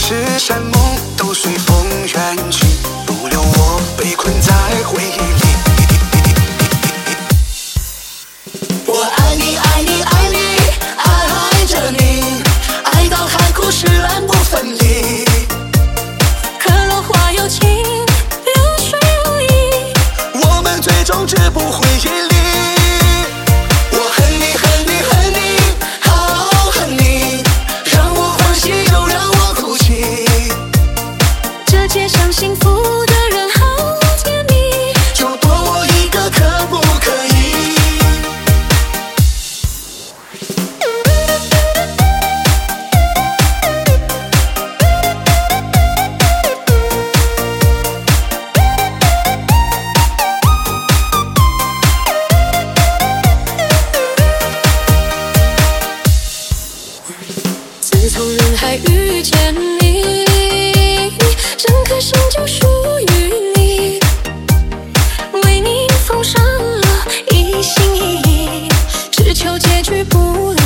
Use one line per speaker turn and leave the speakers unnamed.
是山盟都随风远去，不留我被困在回忆里。我爱你爱你爱你爱着你，爱到海枯石烂不分离。
可落花有情，流水无意，
我们最终止步回忆里。我恨你恨你恨你好恨你，让我欢喜又让我哭泣。
这街上幸福的人好甜蜜，
就多我一个可不可以？
自从人海遇见你，整颗心就属于你，为你奉上了一心一意，只求结局不离。